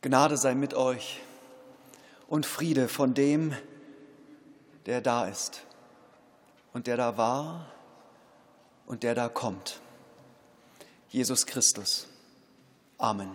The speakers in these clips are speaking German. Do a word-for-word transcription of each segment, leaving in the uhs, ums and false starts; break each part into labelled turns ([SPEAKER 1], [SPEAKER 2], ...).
[SPEAKER 1] Gnade sei mit euch und Friede von dem, der da ist und der da war und der da kommt. Jesus Christus. Amen.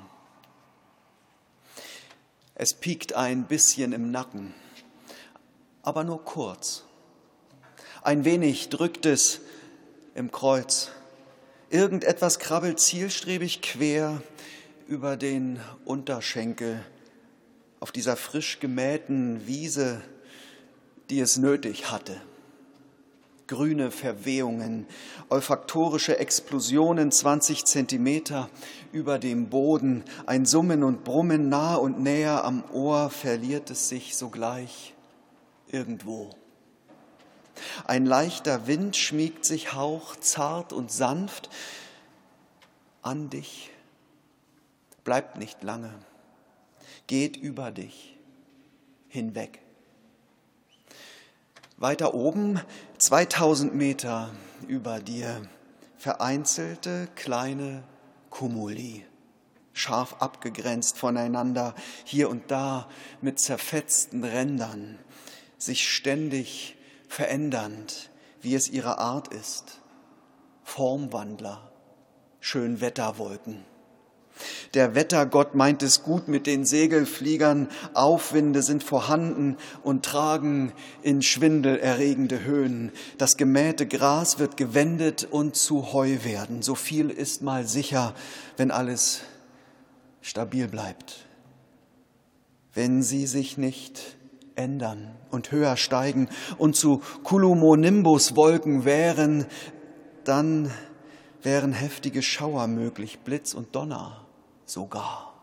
[SPEAKER 1] Es piekt ein bisschen im Nacken, aber nur kurz. Ein wenig drückt es im Kreuz. Irgendetwas krabbelt zielstrebig quer über den Unterschenkel auf dieser frisch gemähten Wiese, die es nötig hatte. Grüne Verwehungen, olfaktorische Explosionen zwanzig Zentimeter über dem Boden, ein Summen und Brummen nah und näher am Ohr, verliert es sich sogleich irgendwo. Ein leichter Wind schmiegt sich hauchzart und sanft an dich, bleibt nicht lange, geht über dich hinweg. Weiter oben, zweitausend Meter über dir, vereinzelte kleine Cumuli, scharf abgegrenzt voneinander, hier und da mit zerfetzten Rändern, sich ständig verändernd, wie es ihre Art ist. Formwandler, Schönwetterwolken. Der Wettergott meint es gut mit den Segelfliegern, Aufwinde sind vorhanden und tragen in schwindelerregende Höhen. Das gemähte Gras wird gewendet und zu Heu werden. So viel ist mal sicher, wenn alles stabil bleibt. Wenn sie sich nicht ändern und höher steigen und zu Cumulonimbus-Wolken wären, dann wären heftige Schauer möglich, Blitz und Donner sogar.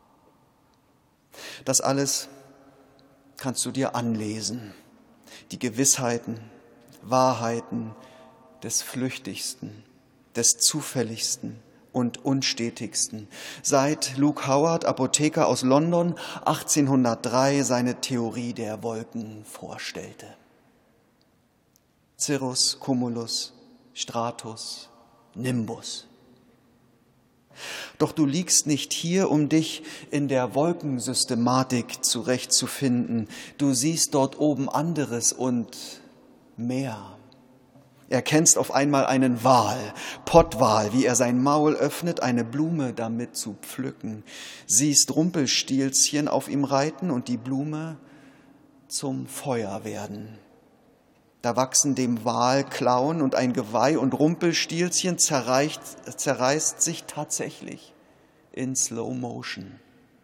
[SPEAKER 1] Das alles kannst du dir anlesen, die Gewissheiten, Wahrheiten des Flüchtigsten, des Zufälligsten und Unstetigsten. Seit Luke Howard, Apotheker aus London, achtzehnhundertdrei seine Theorie der Wolken vorstellte. Cirrus, Cumulus, Stratus, Nimbus. Doch du liegst nicht hier, um dich in der Wolkensystematik zurechtzufinden. Du siehst dort oben anderes und mehr. Erkennst auf einmal einen Wal, Pottwal, wie er sein Maul öffnet, eine Blume damit zu pflücken. Siehst Rumpelstilzchen auf ihm reiten und die Blume zum Feuer werden. Da wachsen dem Wal Klauen und ein Geweih und Rumpelstilzchen zerreicht, zerreißt sich tatsächlich in Slow Motion.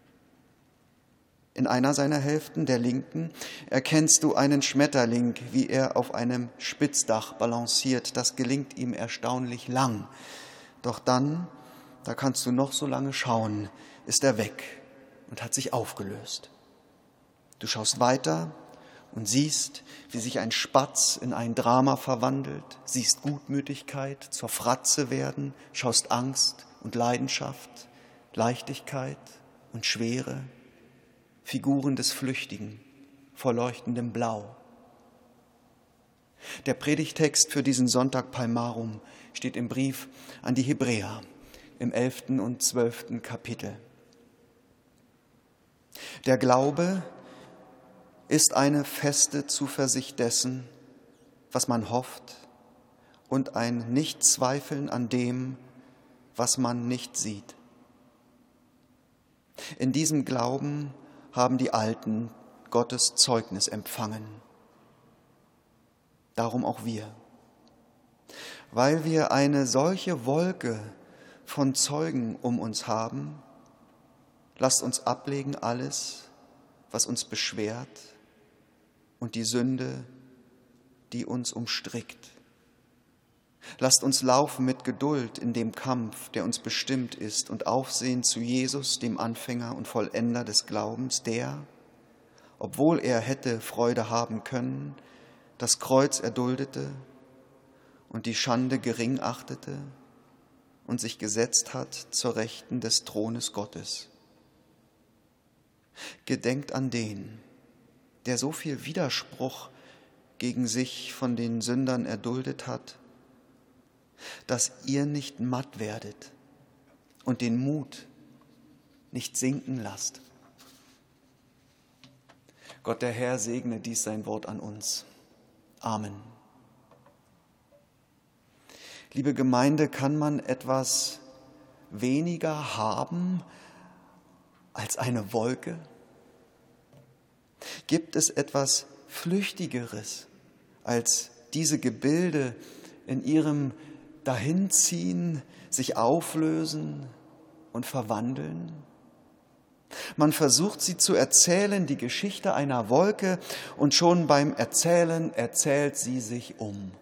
[SPEAKER 1] In einer seiner Hälften, der linken, erkennst du einen Schmetterling, wie er auf einem Spitzdach balanciert. Das gelingt ihm erstaunlich lang. Doch dann, da kannst du noch so lange schauen, ist er weg und hat sich aufgelöst. Du schaust weiter und siehst, wie sich ein Spatz in ein Drama verwandelt, siehst Gutmütigkeit zur Fratze werden, schaust Angst und Leidenschaft, Leichtigkeit und Schwere, Figuren des Flüchtigen vor leuchtendem Blau. Der Predigtext für diesen Sonntag Palmarum steht im Brief an die Hebräer im elften und zwölften Kapitel. Der Glaube ist eine feste Zuversicht dessen, was man hofft, und ein Nichtzweifeln an dem, was man nicht sieht. In diesem Glauben haben die Alten Gottes Zeugnis empfangen. Darum auch wir. Weil wir eine solche Wolke von Zeugen um uns haben, lasst uns ablegen alles, was uns beschwert, und die Sünde, die uns umstrickt. Lasst uns laufen mit Geduld in dem Kampf, der uns bestimmt ist, und aufsehen zu Jesus, dem Anfänger und Vollender des Glaubens, der, obwohl er hätte Freude haben können, das Kreuz erduldete und die Schande gering achtete und sich gesetzt hat zur Rechten des Thrones Gottes. Gedenkt an den, der so viel Widerspruch gegen sich von den Sündern erduldet hat, dass ihr nicht matt werdet und den Mut nicht sinken lasst. Gott der Herr segne dies sein Wort an uns. Amen. Liebe Gemeinde, kann man etwas weniger haben als eine Wolke? Gibt es etwas Flüchtigeres als diese Gebilde in ihrem Dahinziehen, sich auflösen und verwandeln? Man versucht sie zu erzählen, die Geschichte einer Wolke, und schon beim Erzählen erzählt sie sich um.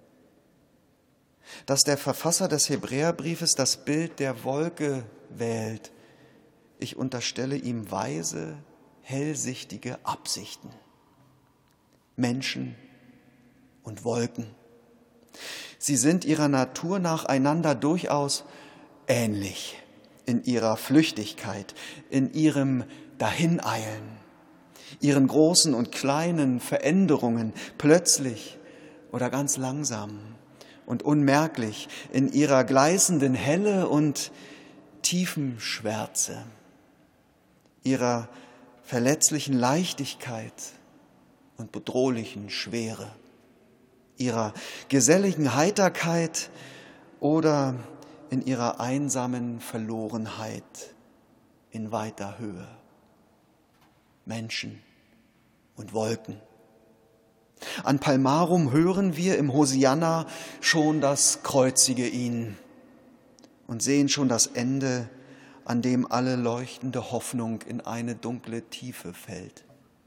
[SPEAKER 1] Dass der Verfasser des Hebräerbriefes das Bild der Wolke wählt, ich unterstelle ihm weise, hellsichtige Absichten. Menschen und Wolken. Sie sind ihrer Natur nach einander durchaus ähnlich. In ihrer Flüchtigkeit, in ihrem Dahineilen, ihren großen und kleinen Veränderungen, plötzlich oder ganz langsam und unmerklich, in ihrer gleißenden Helle und tiefen Schwärze, ihrer verletzlichen Leichtigkeit und bedrohlichen Schwere, ihrer geselligen Heiterkeit oder in ihrer einsamen Verlorenheit in weiter Höhe. Menschen und Wolken. An Palmarum hören wir im Hosianna schon das Kreuzige ihn und sehen schon das Ende, an dem alle leuchtende Hoffnung in eine dunkle Tiefe fällt.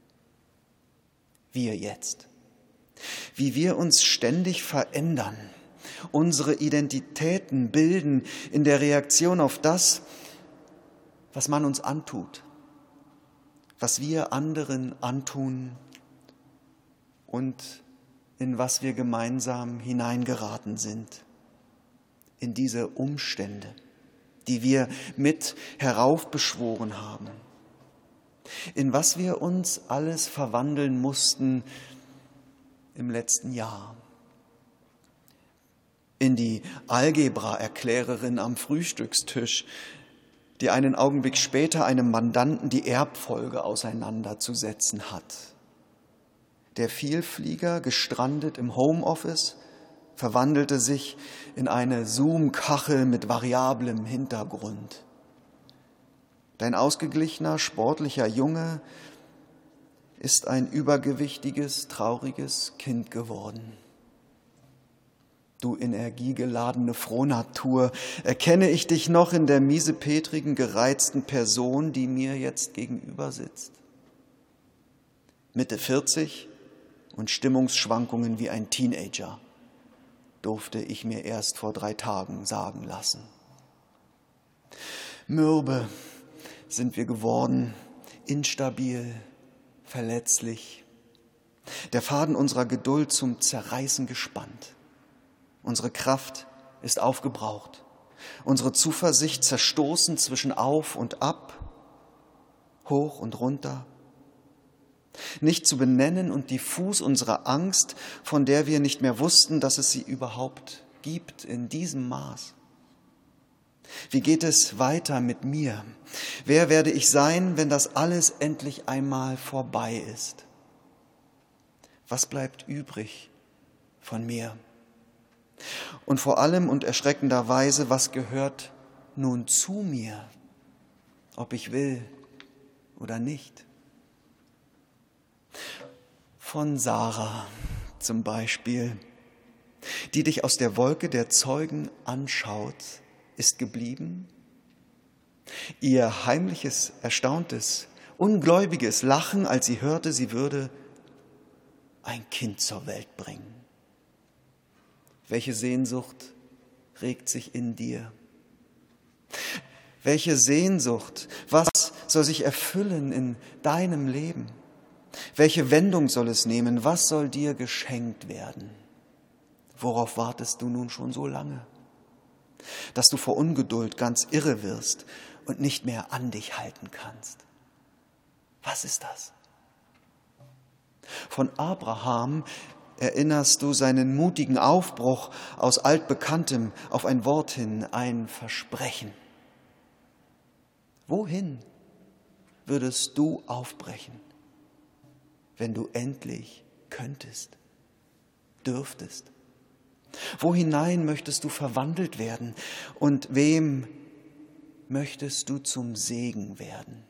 [SPEAKER 1] Wir jetzt, wie wir uns ständig verändern, unsere Identitäten bilden in der Reaktion auf das, was man uns antut, was wir anderen antun und in was wir gemeinsam hineingeraten sind, in diese Umstände, die wir mit heraufbeschworen haben, in was wir uns alles verwandeln mussten im letzten Jahr. In die Algebra-Erklärerin am Frühstückstisch, die einen Augenblick später einem Mandanten die Erbfolge auseinanderzusetzen hat. Der Vielflieger, gestrandet im Homeoffice, verwandelte sich in eine Zoom-Kachel mit variablem Hintergrund. Dein ausgeglichener, sportlicher Junge ist ein übergewichtiges, trauriges Kind geworden. Du energiegeladene Frohnatur, erkenne ich dich noch in der miesepetrigen, gereizten Person, die mir jetzt gegenüber sitzt? Mitte vierzig und Stimmungsschwankungen wie ein Teenager, durfte ich mir erst vor drei Tagen sagen lassen. Mürbe sind wir geworden, instabil, verletzlich, der Faden unserer Geduld zum Zerreißen gespannt. Unsere Kraft ist aufgebraucht, unsere Zuversicht zerstoßen zwischen auf und ab, hoch und runter. Nicht zu benennen und diffus unsere Angst, von der wir nicht mehr wussten, dass es sie überhaupt gibt in diesem Maß. Wie geht es weiter mit mir? Wer werde ich sein, wenn das alles endlich einmal vorbei ist? Was bleibt übrig von mir? Und vor allem und erschreckenderweise, was gehört nun zu mir, ob ich will oder nicht? Von Sarah zum Beispiel, die dich aus der Wolke der Zeugen anschaut, ist geblieben. Ihr heimliches, erstauntes, ungläubiges Lachen, als sie hörte, sie würde ein Kind zur Welt bringen. Welche Sehnsucht regt sich in dir? Welche Sehnsucht, was soll sich erfüllen in deinem Leben? Welche Wendung soll es nehmen? Was soll dir geschenkt werden? Worauf wartest du nun schon so lange? Dass du vor Ungeduld ganz irre wirst und nicht mehr an dich halten kannst. Was ist das? Von Abraham erinnerst du seinen mutigen Aufbruch aus Altbekanntem auf ein Wort hin, ein Versprechen. Wohin würdest du aufbrechen? wenn du endlich könntest, dürftest? Wo hinein möchtest du verwandelt werden und wem möchtest du zum Segen werden?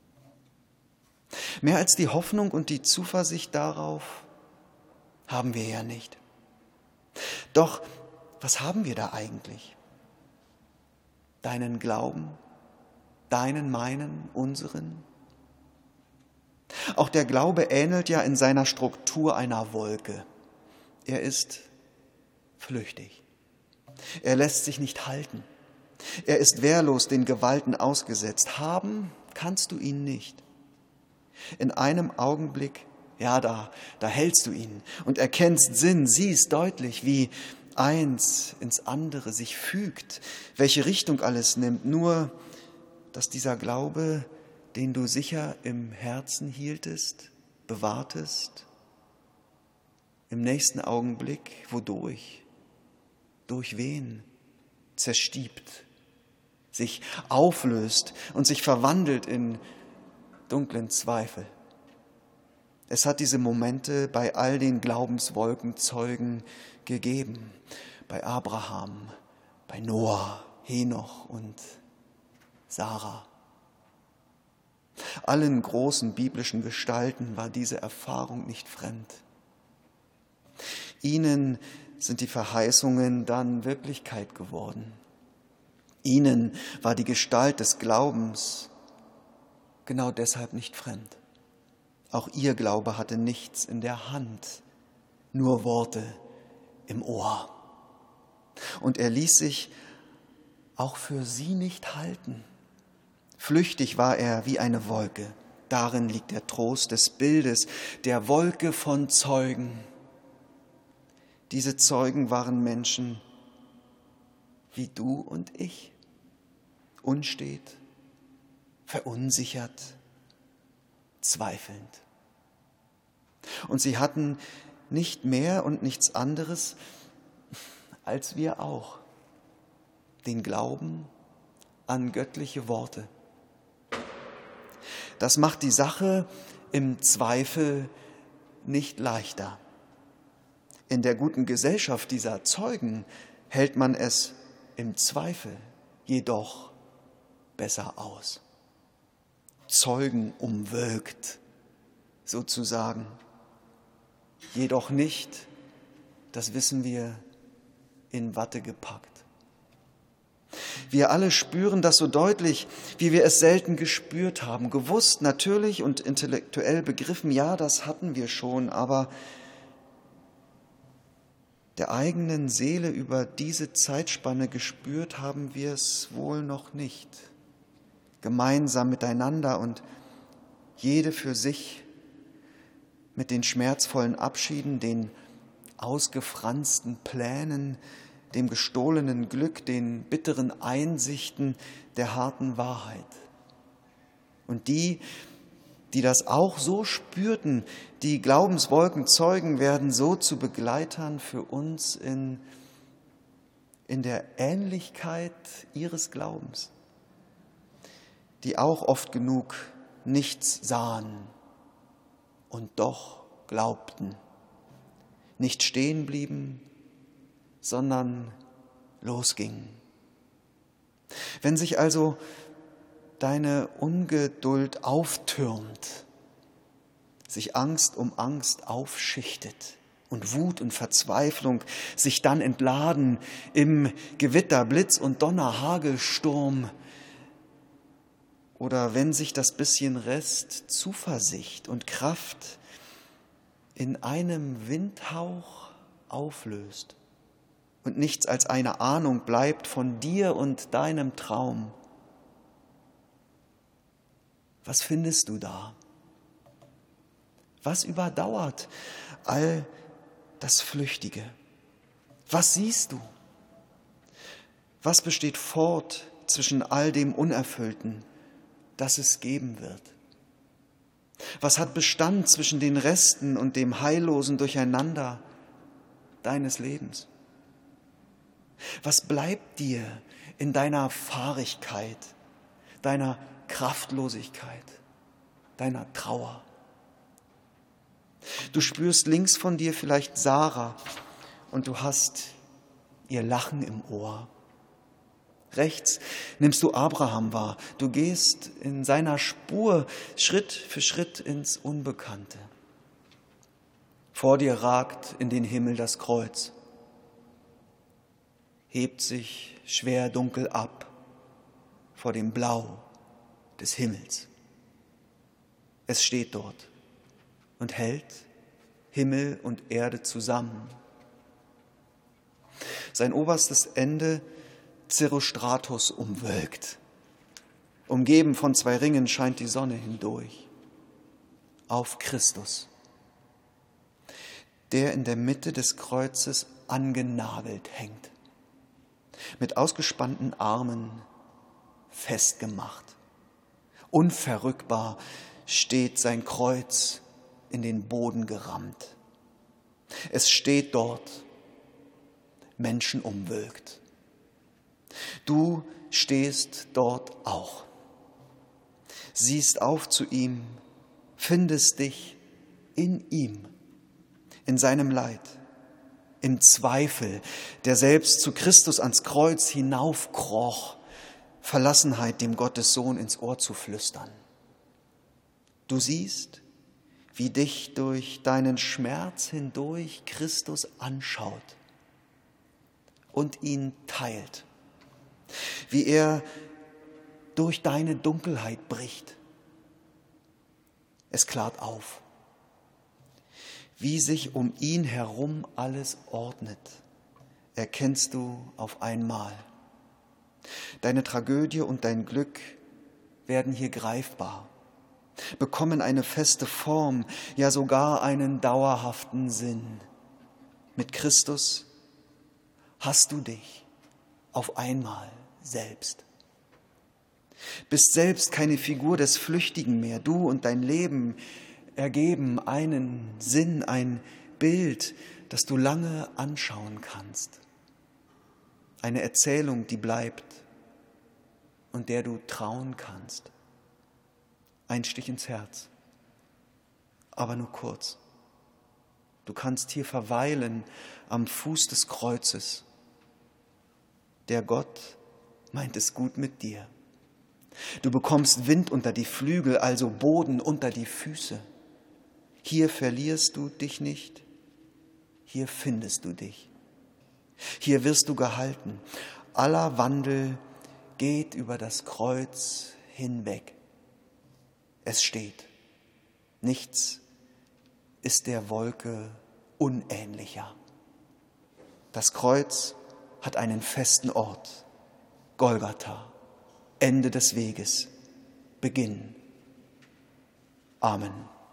[SPEAKER 1] Mehr als die Hoffnung und die Zuversicht darauf haben wir ja nicht. Doch was haben wir da eigentlich? Deinen Glauben, deinen, meinen, unseren? Auch der Glaube ähnelt ja in seiner Struktur einer Wolke. Er ist flüchtig. Er lässt sich nicht halten. Er ist wehrlos den Gewalten ausgesetzt. Haben kannst du ihn nicht. In einem Augenblick, ja, da, da hältst du ihn und erkennst Sinn, siehst deutlich, wie eins ins andere sich fügt, welche Richtung alles nimmt, nur dass dieser Glaube, den du sicher im Herzen hieltest, bewahrtest, im nächsten Augenblick, wodurch, durch wen, zerstiebt, sich auflöst und sich verwandelt in dunklen Zweifel. Es hat diese Momente bei all den Glaubenswolkenzeugen gegeben, bei Abraham, bei Noah, Henoch und Sarah. Allen großen biblischen Gestalten war diese Erfahrung nicht fremd. Ihnen sind die Verheißungen dann Wirklichkeit geworden. Ihnen war die Gestalt des Glaubens genau deshalb nicht fremd. Auch ihr Glaube hatte nichts in der Hand, nur Worte im Ohr. Und er ließ sich auch für sie nicht halten. Flüchtig war er wie eine Wolke. Darin liegt der Trost des Bildes, der Wolke von Zeugen. Diese Zeugen waren Menschen wie du und ich, unstet, verunsichert, zweifelnd. Und sie hatten nicht mehr und nichts anderes als wir auch, den Glauben an göttliche Worte. Das macht die Sache im Zweifel nicht leichter. In der guten Gesellschaft dieser Zeugen hält man es im Zweifel jedoch besser aus. Zeugen umwölkt, sozusagen. Jedoch nicht, das wissen wir, in Watte gepackt. Wir alle spüren das so deutlich, wie wir es selten gespürt haben. Gewusst, natürlich und intellektuell begriffen, ja, das hatten wir schon, aber der eigenen Seele über diese Zeitspanne gespürt haben wir es wohl noch nicht. Gemeinsam miteinander und jede für sich mit den schmerzvollen Abschieden, den ausgefransten Plänen, dem gestohlenen Glück, den bitteren Einsichten der harten Wahrheit. Und die, die das auch so spürten, die Glaubenswolkenzeugen, werden so zu Begleitern für uns in, in der Ähnlichkeit ihres Glaubens, die auch oft genug nichts sahen und doch glaubten, nicht stehen blieben, sondern losgingen. Wenn sich also deine Ungeduld auftürmt, sich Angst um Angst aufschichtet und Wut und Verzweiflung sich dann entladen im Gewitter, Blitz und Donner, Hagelsturm, oder wenn sich das bisschen Rest Zuversicht und Kraft in einem Windhauch auflöst und nichts als eine Ahnung bleibt von dir und deinem Traum, was findest du da? Was überdauert all das Flüchtige? Was siehst du? Was besteht fort zwischen all dem Unerfüllten, das es geben wird? Was hat Bestand zwischen den Resten und dem heillosen Durcheinander deines Lebens? Was bleibt dir in deiner Fahrigkeit, deiner Kraftlosigkeit, deiner Trauer? Du spürst links von dir vielleicht Sarah und du hast ihr Lachen im Ohr. Rechts nimmst du Abraham wahr. Du gehst in seiner Spur Schritt für Schritt ins Unbekannte. Vor dir ragt in den Himmel das Kreuz, hebt sich schwer dunkel ab vor dem Blau des Himmels. Es steht dort und hält Himmel und Erde zusammen. Sein oberstes Ende Cirrostratus umwölkt. Umgeben von zwei Ringen scheint die Sonne hindurch. Auf Christus, der in der Mitte des Kreuzes angenagelt hängt, mit ausgespannten Armen festgemacht. Unverrückbar steht sein Kreuz in den Boden gerammt. Es steht dort, menschenumwölkt. Du stehst dort auch, siehst auf zu ihm, findest dich in ihm, in seinem Leid, im Zweifel, der selbst zu Christus ans Kreuz hinaufkroch, Verlassenheit dem Gottessohn ins Ohr zu flüstern. Du siehst, wie dich durch deinen Schmerz hindurch Christus anschaut und ihn teilt, wie er durch deine Dunkelheit bricht. Es klart auf, wie sich um ihn herum alles ordnet, erkennst du auf einmal. Deine Tragödie und dein Glück werden hier greifbar, bekommen eine feste Form, ja sogar einen dauerhaften Sinn. Mit Christus hast du dich auf einmal selbst. Bist selbst keine Figur des Flüchtigen mehr. Du und dein Leben ergeben einen Sinn, ein Bild, das du lange anschauen kannst. Eine Erzählung, die bleibt und der du trauen kannst. Ein Stich ins Herz, aber nur kurz. Du kannst hier verweilen am Fuß des Kreuzes. Der Gott meint es gut mit dir. Du bekommst Wind unter die Flügel, also Boden unter die Füße. Hier verlierst du dich nicht, hier findest du dich. Hier wirst du gehalten. Aller Wandel geht über das Kreuz hinweg. Es steht, nichts ist der Wolke unähnlicher. Das Kreuz hat einen festen Ort, Golgatha, Ende des Weges, Beginn. Amen.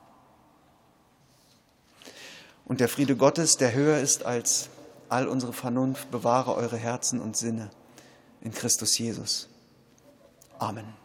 [SPEAKER 1] Und der Friede Gottes, der höher ist als all unsere Vernunft, bewahre eure Herzen und Sinne in Christus Jesus. Amen.